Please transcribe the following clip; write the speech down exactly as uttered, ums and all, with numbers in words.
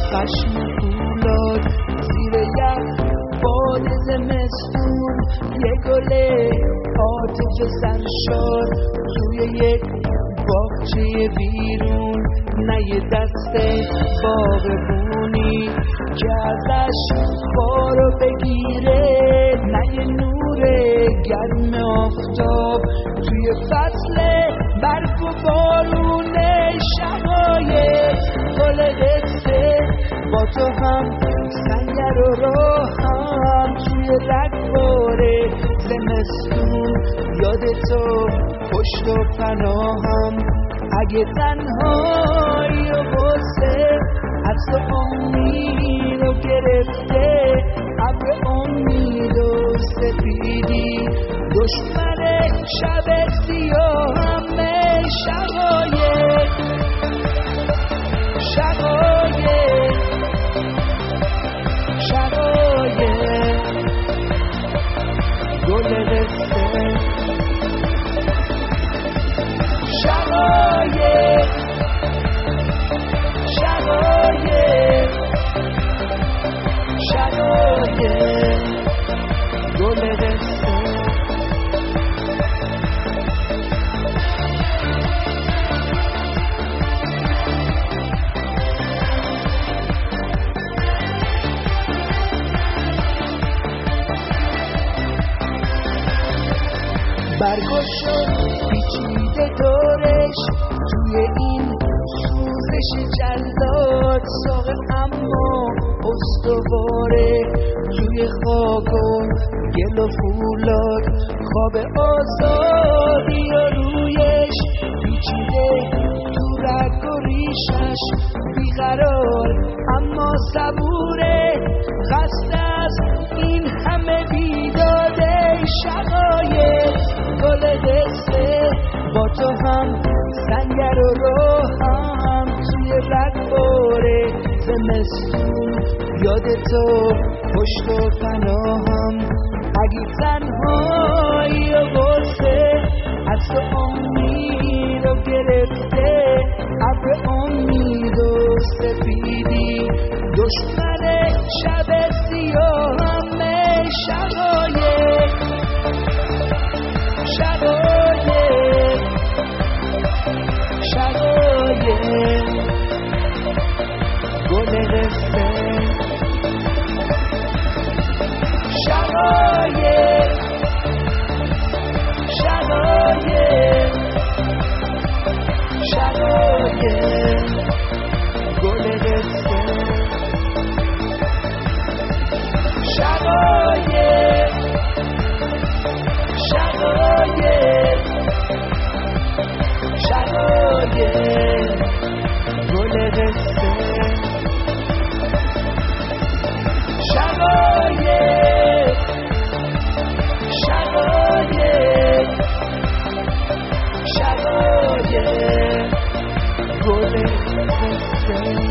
خشم فولاد زیر یخ باد زمستون، یه گل عاطفه سرشار توی یک باغچه بیرون، نه یه دسته باغبونی که ازش بارو بگیره، نه یه نور گرم آفتاب توی فصل برف و بارون. شقایق گل قصه با تو هم سنگر و راهم توی رگبار زمستون، یاد تو پشت و پناهم. اگه تنهایی و غصه از تو امید و گرفته، ابر امید و سپیدی دشمن شب سیاهمه. شقایق شقایق شقایق گل قصه. شقایق شقایق شقایق گل قصه. برگشت پیچیده دورش توی این سوزش جلاد، ساقه اما استواره توی خاک و گل و فولاد. خواب آزادی و رویش پیچیده تو رگ و ریشش، بیقرار اما صبوره، خسته از این همه بیداده. شقایق گل قصه با تو هم سنگر و راهم توی رگبار زمستون، یاد تو پشت و پناهم. اگه تنهایی و غصه از تو امید و گرفته، ابر امید و سپیدی دشمن شب سیاهمه. شقایق شقایق شقایق گل قصه. شقایق شقایق شقایق گل قصه. شقایق شقایق شقایق گل قصه. شقایق شقایق شقایق گل قصه.